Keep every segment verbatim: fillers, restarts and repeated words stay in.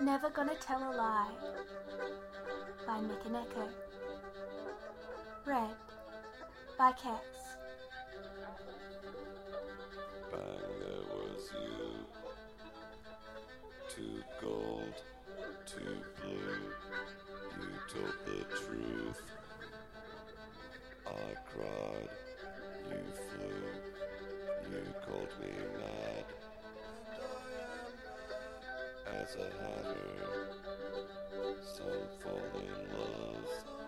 Never Gonna Tell a Lie by Mikaneko. Read by Kes. Bang, there was you. Too gold, too blue. You told the truth. I cried, you flew. You called me mad. As a hatter, some fall in love.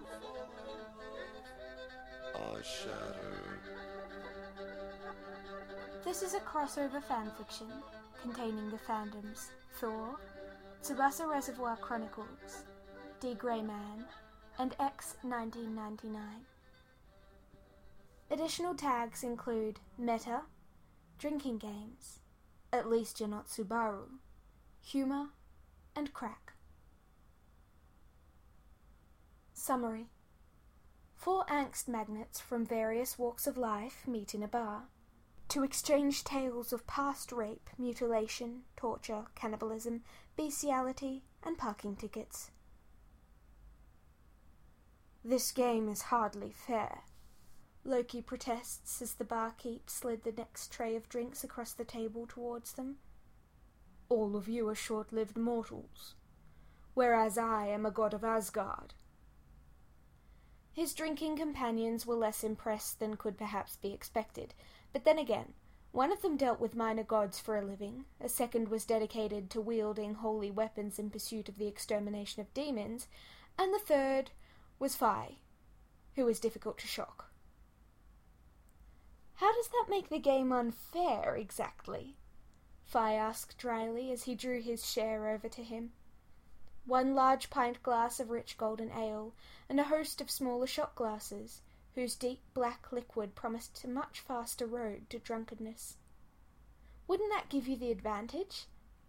I shattered. This is a crossover fanfiction containing the fandoms Thor, Tsubasa Reservoir Chronicles, D. Greyman, and X nineteen ninety-nine. Additional tags include meta, drinking games, at least you're not Subaru, humor, and crack. Summary. Four angst magnets from various walks of life meet in a bar to exchange tales of past rape, mutilation, torture, cannibalism, bestiality, and parking tickets. This game is hardly fair, Loki protests as the barkeep slid the next tray of drinks across the table towards them. All of you are short-lived mortals, whereas I am a god of Asgard. His drinking companions were less impressed than could perhaps be expected, but then again, one of them dealt with minor gods for a living, a second was dedicated to wielding holy weapons in pursuit of the extermination of demons, and the third was Phi, who was difficult to shock. How does that make the game unfair, exactly? Phi asked dryly as he drew his share over to him. One large pint glass of rich golden ale, and a host of smaller shot glasses, whose deep black liquid promised a much faster road to drunkenness. Wouldn't that give you the advantage?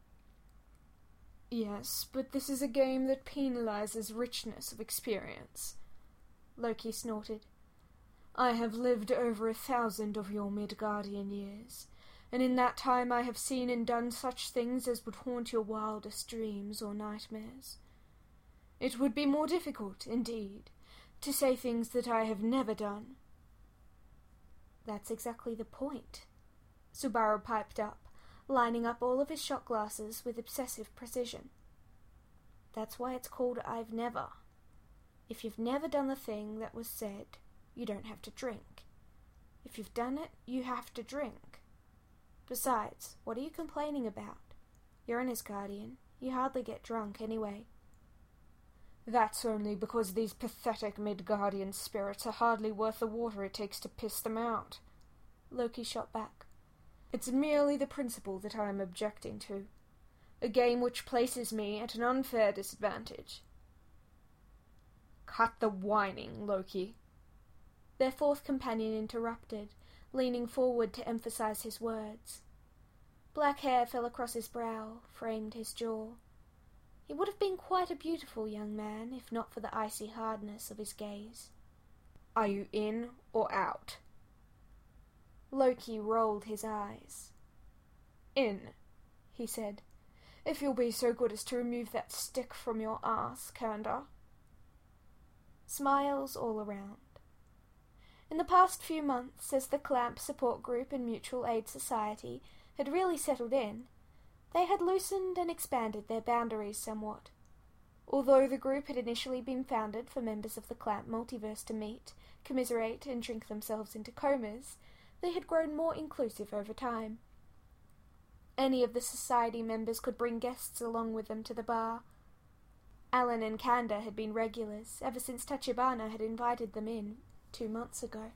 Yes, but this is a game that penalizes richness of experience, Loki snorted. I have lived over a thousand of your Midgardian years, and in that time I have seen and done such things as would haunt your wildest dreams or nightmares. It would be more difficult, indeed, to say things that I have never done. That's exactly the point, Subaru piped up, lining up all of his shot glasses with obsessive precision. That's why it's called I've never. If you've never done the thing that was said, you don't have to drink. If you've done it, you have to drink. Besides, what are you complaining about? You're an Asgardian. You hardly get drunk anyway. That's only because these pathetic Midgardian spirits are hardly worth the water it takes to piss them out, Loki shot back. It's merely the principle that I am objecting to. A game which places me at an unfair disadvantage. Cut the whining, Loki. Their fourth companion interrupted, leaning forward to emphasize his words. Black hair fell across his brow, framed his jaw. He would have been quite a beautiful young man, if not for the icy hardness of his gaze. Are you in or out? Loki rolled his eyes. In, he said. If you'll be so good as to remove that stick from your ass, Kanda. Smiles all around. In the past few months, as the Clamp Support Group and Mutual Aid Society had really settled in, they had loosened and expanded their boundaries somewhat. Although the group had initially been founded for members of the Clamp multiverse to meet, commiserate, and drink themselves into comas, they had grown more inclusive over time. Any of the society members could bring guests along with them to the bar. Alan and Kanda had been regulars ever since Tachibana had invited them in two months ago.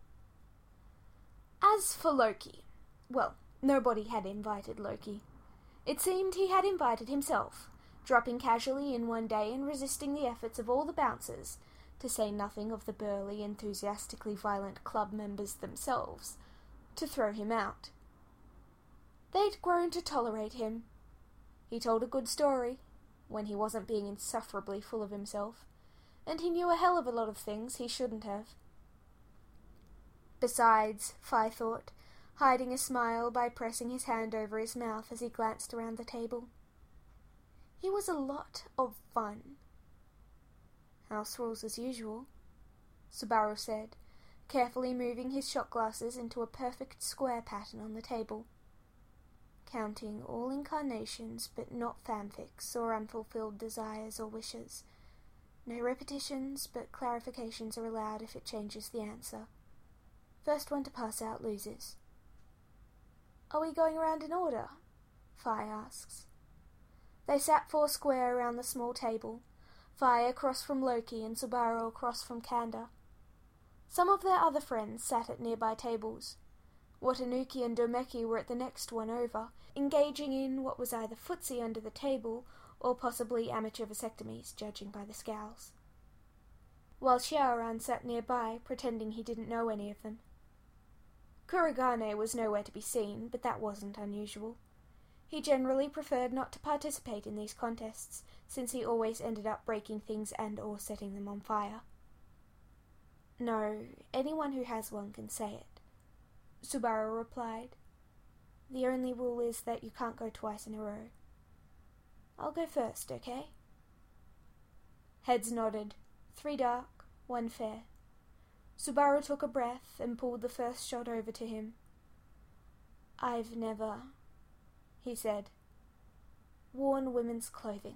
As for Loki, well, nobody had invited Loki. It seemed he had invited himself, dropping casually in one day and resisting the efforts of all the bouncers, to say nothing of the burly, enthusiastically violent club members themselves, to throw him out. They'd grown to tolerate him. He told a good story, when he wasn't being insufferably full of himself, and he knew a hell of a lot of things he shouldn't have. Besides, Phi thought, hiding a smile by pressing his hand over his mouth as he glanced around the table, He was a lot of fun. House rules as usual, Subaru said, carefully moving his shot glasses into a perfect square pattern on the table. Counting all incarnations but not fanfics or unfulfilled desires or wishes. No repetitions, but clarifications are allowed if it changes the answer. First one to pass out loses. Are we going around in order? Fi asks. They sat four square around the small table, Fi across from Loki and Subaru across from Kanda. Some of their other friends sat at nearby tables. Watanuki and Domeki were at the next one over, engaging in what was either footsie under the table or possibly amateur vasectomies, judging by the scowls. While Xiaoran sat nearby, pretending he didn't know any of them. Kurigane was nowhere to be seen, but that wasn't unusual. He generally preferred not to participate in these contests, since he always ended up breaking things and or setting them on fire. No, anyone who has one can say it, Subaru replied. The only rule is that you can't go twice in a row. I'll go first, okay? Heads nodded. Three dark, one fair. Subaru took a breath and pulled the first shot over to him. I've never, he said, worn women's clothing.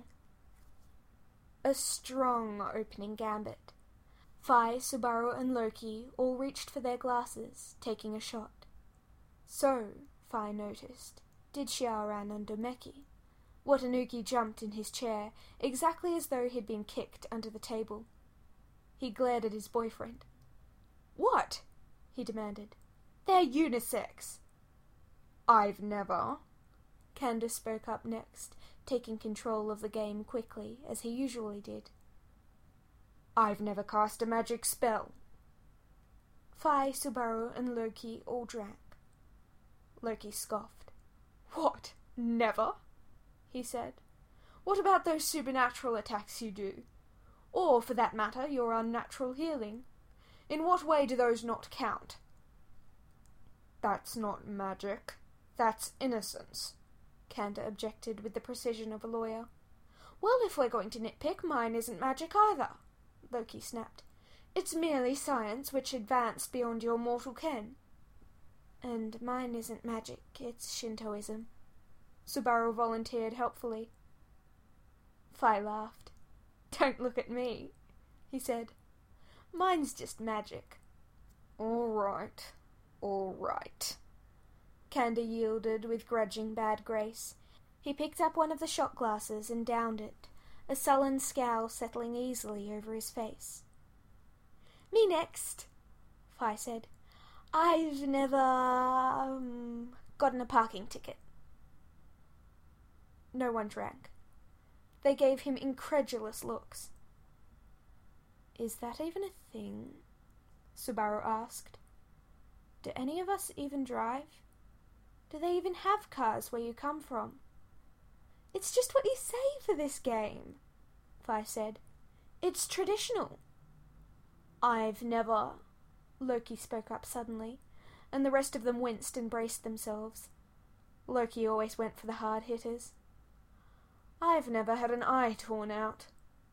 A strong opening gambit. Fi, Subaru, and Loki all reached for their glasses, taking a shot. So, Fi noticed, did Xiaoran and Domeki. Watanuki jumped in his chair, exactly as though he'd been kicked under the table. He glared at his boyfriend. What? He demanded. They're unisex. I've never. Kanda spoke up next, taking control of the game quickly, as he usually did. I've never cast a magic spell. Fi, Subaru, and Loki all drank. Loki scoffed. What? Never? He said. What about those supernatural attacks you do? Or, for that matter, your unnatural healing? In what way do those not count? That's not magic. That's innocence, Kanda objected with the precision of a lawyer. Well, if we're going to nitpick, mine isn't magic either, Loki snapped. It's merely science which advanced beyond your mortal ken. And mine isn't magic, it's Shintoism, Subaru volunteered helpfully. Fi laughed. Don't look at me, he said. Mine's just magic. All right, all right. Kanda yielded with grudging bad grace. He picked up one of the shot glasses and downed it, a sullen scowl settling easily over his face. Me next, Fi said. I've never um, gotten a parking ticket. No one drank. They gave him incredulous looks. Is that even a thing? Subaru asked. Do any of us even drive? Do they even have cars where you come from? It's just what you say for this game, Fi said. It's traditional. I've never... Loki spoke up suddenly, and the rest of them winced and braced themselves. Loki always went for the hard hitters. I've never had an eye torn out.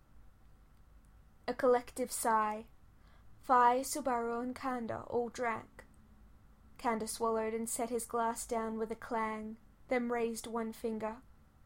A collective sigh. Fi, Subaru, and Kanda all drank. Kanda swallowed and set his glass down with a clang, then raised one finger.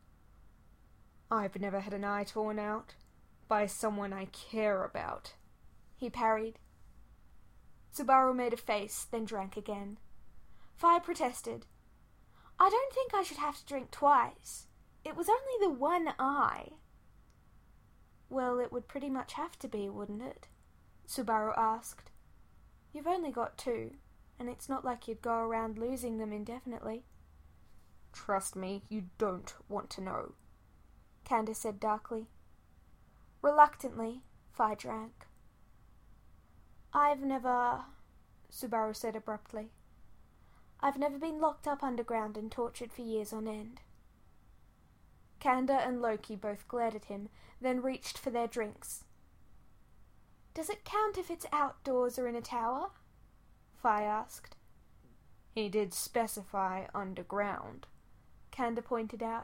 I've never had an eye torn out. By someone I care about, he parried. Subaru made a face, then drank again. Fi protested. I don't think I should have to drink twice. It was only the one eye. Well, it would pretty much have to be, wouldn't it? Subaru asked. You've only got two, and it's not like you'd go around losing them indefinitely. Trust me, you don't want to know, Kanda said darkly. Reluctantly, Fi drank. I've never... Subaru said abruptly. I've never been locked up underground and tortured for years on end. Kanda and Loki both glared at him, then reached for their drinks. Does it count if it's outdoors or in a tower? Fi asked. He did specify underground, Kanda pointed out,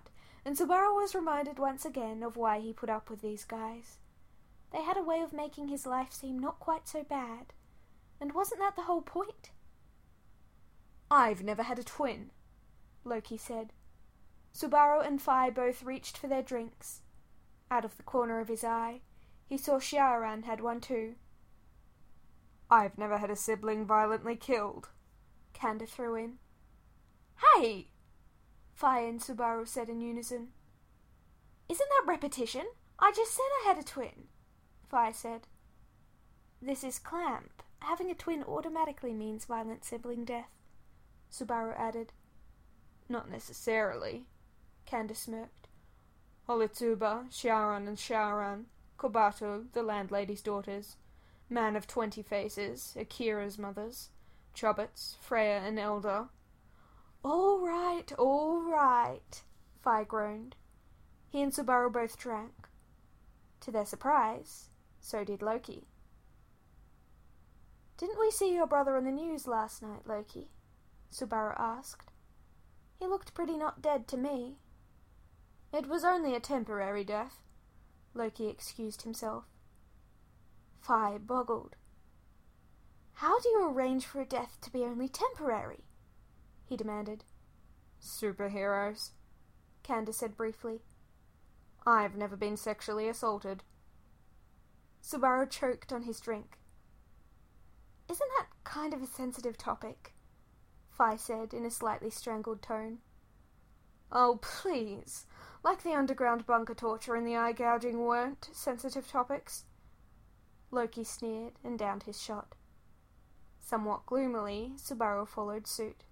and Subaru was reminded once again of why he put up with these guys. They had a way of making his life seem not quite so bad, and wasn't that the whole point? "I've never had a twin," Loki said. Subaru and Phi both reached for their drinks. Out of the corner of his eye, he saw Shiaran had one too. "I've never had a sibling violently killed," Kanda threw in. "Hey!" Phi and Subaru said in unison. "Isn't that repetition? I just said I had a twin," Phi said. "This is Clamp. Having a twin automatically means violent sibling death," Subaru added. "Not necessarily," Kanda smirked. "Holitsuba, Shiaran and Shiaran, Kobato, the landlady's daughters, Man of Twenty Faces, Akira's mothers, Chobbits, Freya and Elder." "All right, all right," Phi groaned. He and Subaru both drank. To their surprise, so did Loki. "Didn't we see your brother on the news last night, Loki?" Subaru asked. "He looked pretty not dead to me." "It was only a temporary death," Loki excused himself. Phi boggled. "How do you arrange for a death to be only temporary?" he demanded. "Superheroes," Kanda said briefly. "I've never been sexually assaulted." Subaru choked on his drink. "Isn't that kind of a sensitive topic?" Phi said in a slightly strangled tone. "Oh, please. Like the underground bunker torture and the eye gouging weren't sensitive topics." Loki sneered and downed his shot. Somewhat gloomily, Subaru followed suit.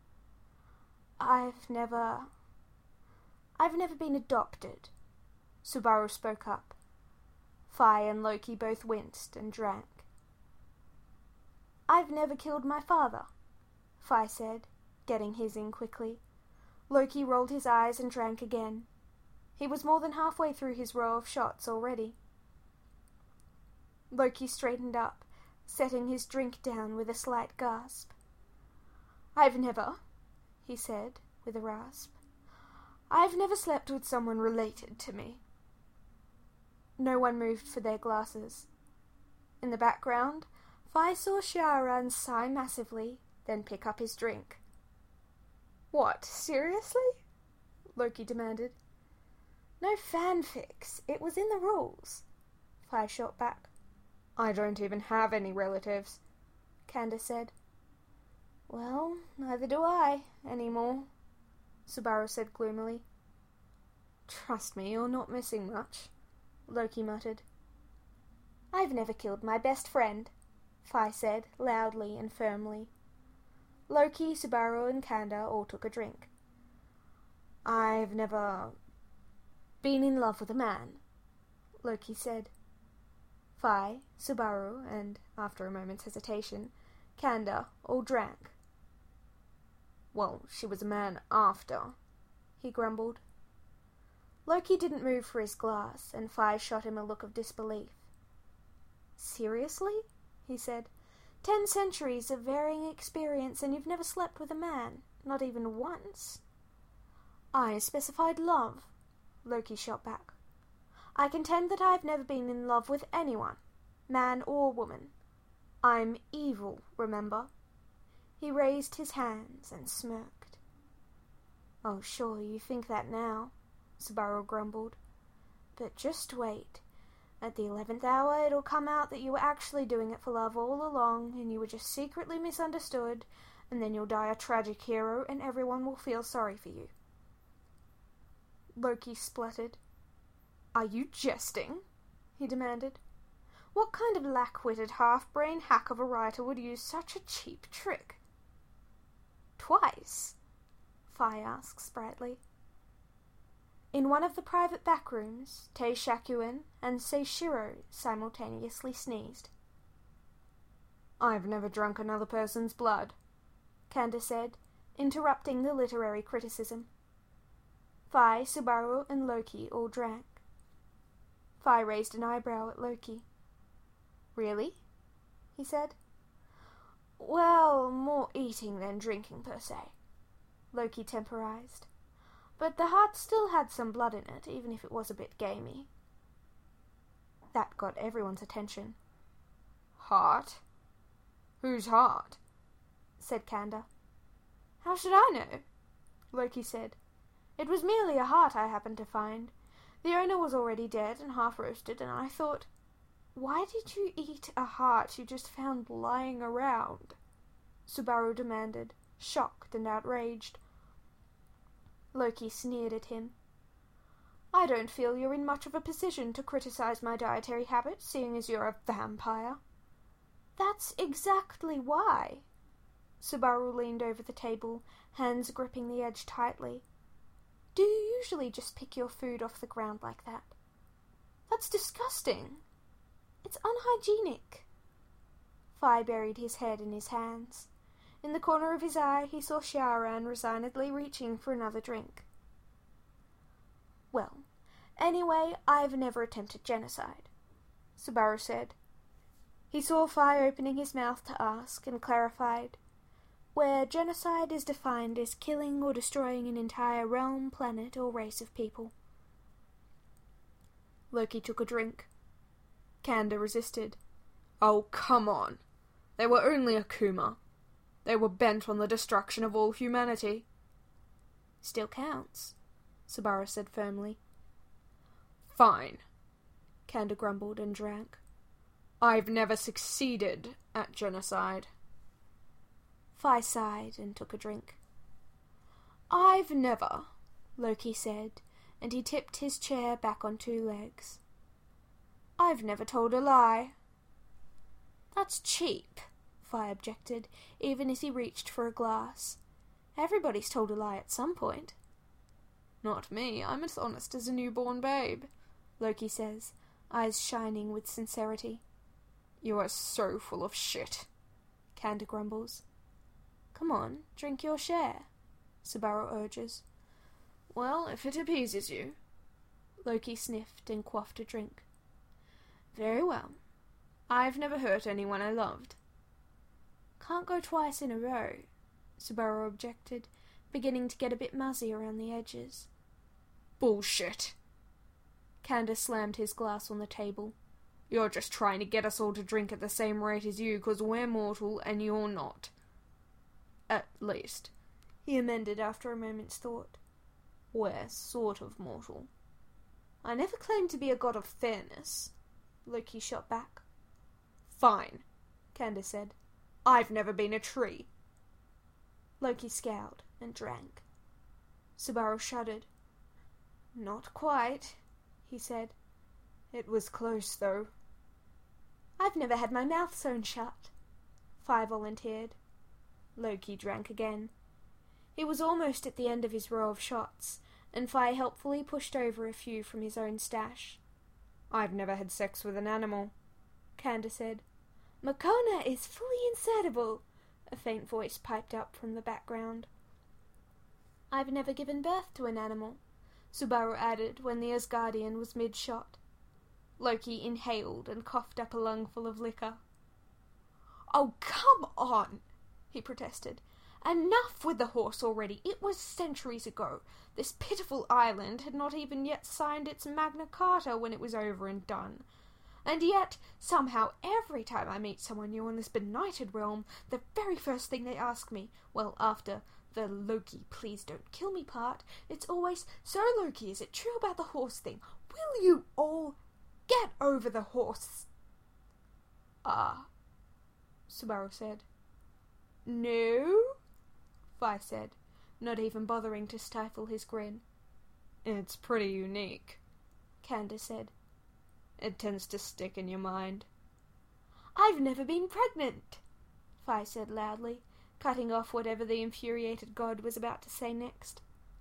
I've never... I've never been adopted," Subaru spoke up. Phi and Loki both winced and drank. "I've never killed my father," Phi said, getting his in quickly. Loki rolled his eyes and drank again. He was more than halfway through his row of shots already. Loki straightened up, setting his drink down with a slight gasp. "I've never," he said, with a rasp. "I've never slept with someone related to me." No one moved for their glasses. In the background, Phi saw Shiaran sigh massively, then pick up his drink. "What, seriously?" Loki demanded. "No fanfics. It was in the rules," Phi shot back. "I don't even have any relatives," Kanda said. "Well, neither do I, anymore," Subaru said gloomily. "Trust me, you're not missing much," Loki muttered. "I've never killed my best friend," Phi said, loudly and firmly. Loki, Subaru and Kanda all took a drink. "I've never been in love with a man," Loki said. Phi, Subaru, and, after a moment's hesitation, Kanda all drank. "Well, she was a man after," he grumbled. Loki didn't move for his glass, and Phi shot him a look of disbelief. "Seriously?" he said. "Ten centuries of varying experience, and you've never slept with a man, not even once?" "I specified love," Loki shot back. "I contend that I've never been in love with anyone, man or woman. I'm evil, remember?" He raised his hands and smirked. "Oh, sure, you think that now," Subaru grumbled. "But just wait. At the eleventh hour it'll come out that you were actually doing it for love all along, and you were just secretly misunderstood, and then you'll die a tragic hero, and everyone will feel sorry for you." Loki spluttered. "Are you jesting?" he demanded. "What kind of lack-witted half-brain hack of a writer would use such a cheap trick?" "Twice?" Phi asked sprightly. In one of the private back rooms, Tei Shakuen and Seishiro simultaneously sneezed. "I've never drunk another person's blood," Kanda said, interrupting the literary criticism. Phi, Subaru, and Loki all drank. Phi raised an eyebrow at Loki. "Really?" he said. "Well, more eating than drinking per se," Loki temporized. but the heart still had some blood in it, even if it was a bit gamey. That got everyone's attention. "Heart? Whose heart?" said Kanda. "How should I know?" Loki said. "It was merely a heart I happened to find. The owner was already dead and half roasted, and I thought, why did you eat a heart you just found lying around?" Subaru demanded, shocked and outraged. Loki sneered at him. "I don't feel you're in much of a position to criticize my dietary habits, seeing as you're a vampire." "That's exactly why." Subaru leaned over the table, hands gripping the edge tightly. "Do you usually just pick your food off the ground like that?" "That's disgusting. It's unhygienic." Fi buried his head in his hands. In the corner of his eye he saw Xiaoran resignedly reaching for another drink. "Well, anyway, I've never attempted genocide," Subaru said. He saw Fi opening his mouth to ask, and clarified, "Where genocide is defined as killing or destroying an entire realm, planet, or race of people." Loki took a drink. Kanda resisted. "Oh, come on. They were only Akuma. They were bent on the destruction of all humanity." "Still counts," Subaru said firmly. "Fine," Kanda grumbled and drank. "I've never succeeded at genocide." Fi sighed and took a drink. "I've never," Loki said, and he tipped his chair back on two legs. "I've never told a lie." "That's cheap," Fi objected, even as he reached for a glass. "Everybody's told a lie at some point." "Not me. I'm as honest as a newborn babe," Loki says, eyes shining with sincerity. "You are so full of shit," Kanda grumbles. "Come on, drink your share," Subaru urges. "Well, if it appeases you." Loki sniffed and quaffed a drink. "Very well. I've never hurt anyone I loved." "Can't go twice in a row," Subaru objected, beginning to get a bit muzzy around the edges. "Bullshit." Kanda slammed his glass on the table. "You're just trying to get us all to drink at the same rate as you, 'cause we're mortal and you're not. At least," he amended after a moment's thought, "we're sort of mortal." "I never claimed to be a god of fairness," Loki shot back. "Fine," Kanda said. "I've never been a tree." Loki scowled and drank. Subaru shuddered. "Not quite," he said. "It was close, though." "I've never had my mouth sewn shut," Fi volunteered. Loki drank again. He was almost at the end of his row of shots, and Fi helpfully pushed over a few from his own stash. "I've never had sex with an animal," Kanda said. "Makona is fully insertable," a faint voice piped up from the background. "I've never given birth to an animal," Subaru added when the Asgardian was mid-shot. Loki inhaled and coughed up a lungful of liquor. "Oh, come on," he protested. "Enough with the horse already. It was centuries ago. This pitiful island had not even yet signed its Magna Carta when it was over and done. And yet, somehow, every time I meet someone new on this benighted realm, the very first thing they ask me, well, after the Loki, please don't kill me part, it's always, 'So, Loki, is it true about the horse thing? Will you all get over the horse?'" "Ah," Subaru said. "No?" Fi said, not even bothering to stifle his grin. "It's pretty unique," Kanda said. "It tends to stick in your mind." "I've never been pregnant," Fi said loudly, cutting off whatever the infuriated god was about to say next.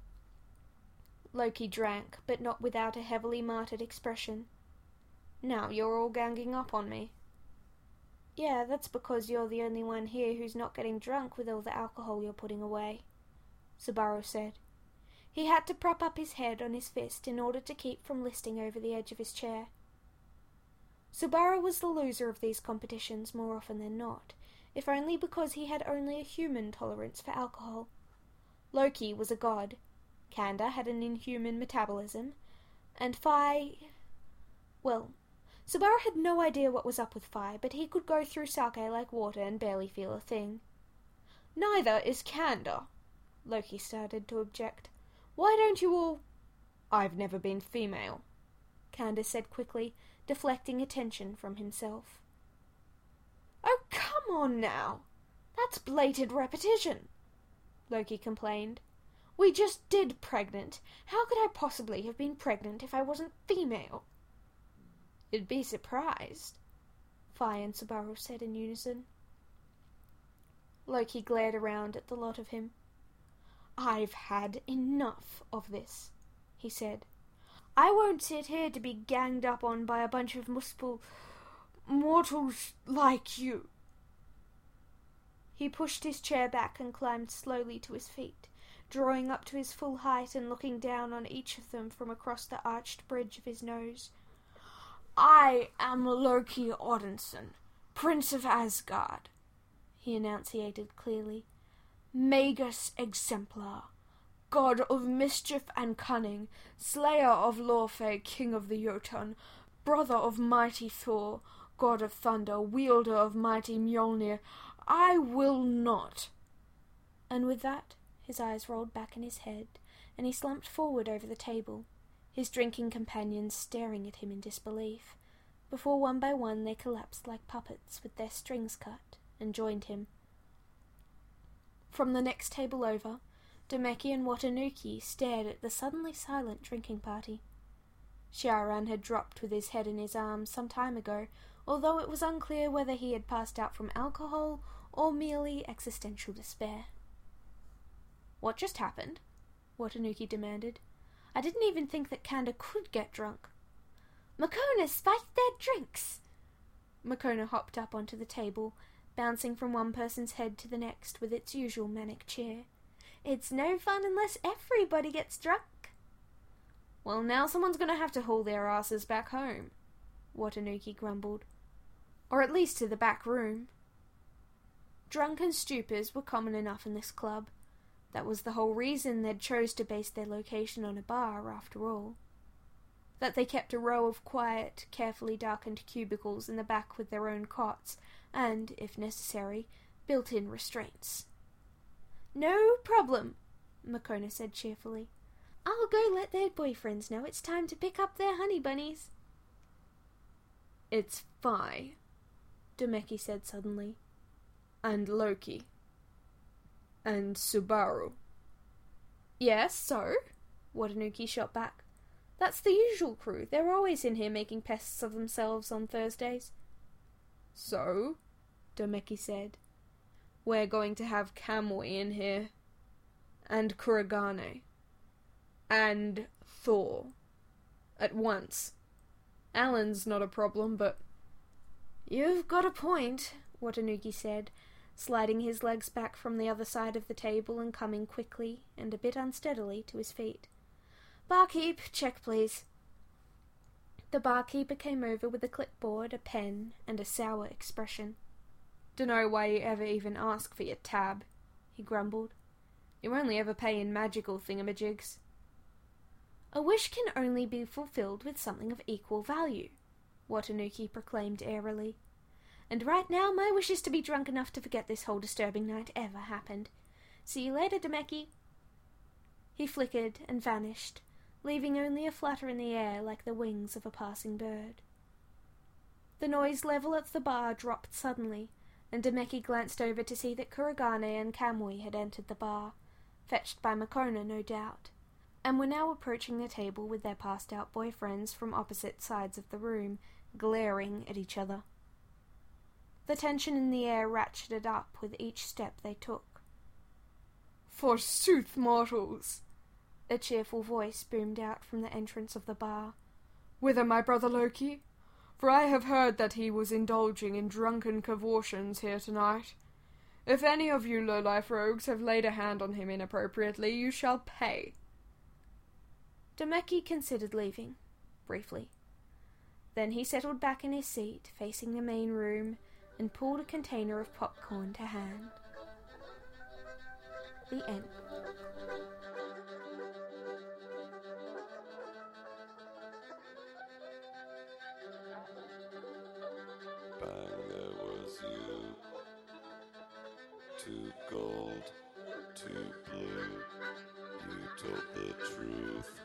Loki drank, but not without a heavily martyred expression. "Now you're all ganging up on me." "Yeah, that's because you're the only one here who's not getting drunk with all the alcohol you're putting away," Subaru said. He had to prop up his head on his fist in order to keep from listing over the edge of his chair. Subaru was the loser of these competitions more often than not, if only because he had only a human tolerance for alcohol. Loki was a god. Kanda had an inhuman metabolism, and Phi... Well, Subaru had no idea what was up with Phi, but he could go through sake like water and barely feel a thing. "Neither is Kanda," Loki started to object. "Why don't you all—" "I've never been female," Kanda said quickly, deflecting attention from himself. "Oh, come on now! That's blatant repetition," Loki complained. "We just did pregnant. How could I possibly have been pregnant if I wasn't female?" "You'd be surprised," Phi and Subaru said in unison. Loki glared around at the lot of him. "I've had enough of this," he said. "I won't sit here to be ganged up on by a bunch of multiple mortals like you." He pushed his chair back and climbed slowly to his feet, drawing up to his full height and looking down on each of them from across the arched bridge of his nose. "I am Loki Odinson, Prince of Asgard," he enunciated clearly. "Magus Exemplar, god of mischief and cunning, slayer of Lorfey, king of the Jotun, brother of mighty Thor, god of thunder, wielder of mighty Mjolnir. I will not." And with that, his eyes rolled back in his head, and he slumped forward over the table, his drinking companions staring at him in disbelief, before one by one they collapsed like puppets with their strings cut and joined him. From the next table over, Demeki and Watanuki stared at the suddenly silent drinking party. Shaoran had dropped with his head in his arms some time ago, although it was unclear whether he had passed out from alcohol or merely existential despair. "What just happened?" Watanuki demanded. "I didn't even think that Kanda could get drunk." "Makona spiked their drinks!" Makona hopped up onto the table, bouncing from one person's head to the next with its usual manic cheer. "It's no fun unless everybody gets drunk." "Well, now someone's going to have to haul their asses back home," Watanuki grumbled. "Or at least to the back room." Drunken stupors were common enough in this club. That was the whole reason they'd chose to base their location on a bar, after all. That they kept a row of quiet, carefully darkened cubicles in the back with their own cots, and, if necessary, built-in restraints. "No problem," Makona said cheerfully. "I'll go let their boyfriends know it's time to pick up their honey bunnies." "It's Phi," Demeki said suddenly. "And Loki. And Subaru." "Yes, so?" Watanuki shot back. "That's the usual crew. They're always in here making pests of themselves on Thursdays." "So?" Demeki said. "We're going to have Kamui in here. And Kuragane. And Thor. At once. Alan's not a problem, but—" "You've got a point," Watanuki said, sliding his legs back from the other side of the table and coming quickly and a bit unsteadily to his feet. "Barkeep, check please." The barkeeper came over with a clipboard, a pen, and a sour expression. "Dunno why you ever even ask for your tab," he grumbled. "You only ever pay in magical thingamajigs." "A wish can only be fulfilled with something of equal value," Watanuki proclaimed airily. "And right now my wish is to be drunk enough to forget this whole disturbing night ever happened. See you later, Demeki." He flickered and vanished, leaving only a flutter in the air like the wings of a passing bird. The noise level at the bar dropped suddenly, and Demeki glanced over to see that Kuragane and Kamui had entered the bar, fetched by Makona no doubt, and were now approaching the table with their passed-out boyfriends from opposite sides of the room, glaring at each other. The tension in the air ratcheted up with each step they took. "Forsooth, mortals!" a cheerful voice boomed out from the entrance of the bar. "Whither my brother Loki? For I have heard that he was indulging in drunken cavortions here tonight. If any of you low-life rogues have laid a hand on him inappropriately, you shall pay." Demeki considered leaving, briefly. Then he settled back in his seat, facing the main room, and pulled a container of popcorn to hand. The end. too gold, too blue. You told the truth.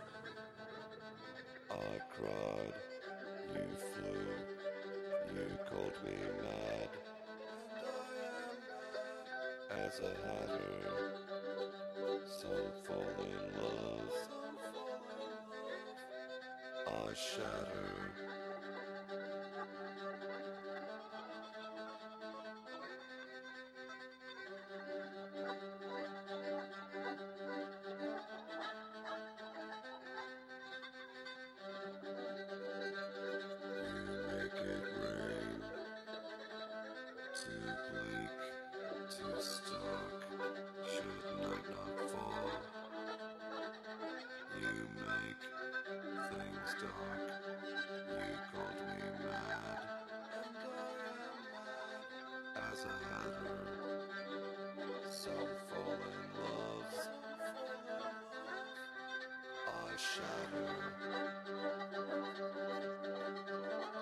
I cried, you flew. You called me mad, and I am mad as a hatter. Some fall in love, some fall in love. I shatter. Too bleak, too stark, should night not fall. You make things dark, you called me mad, and I am mad as a hatter. Some fall in love, some fall in love. I shatter.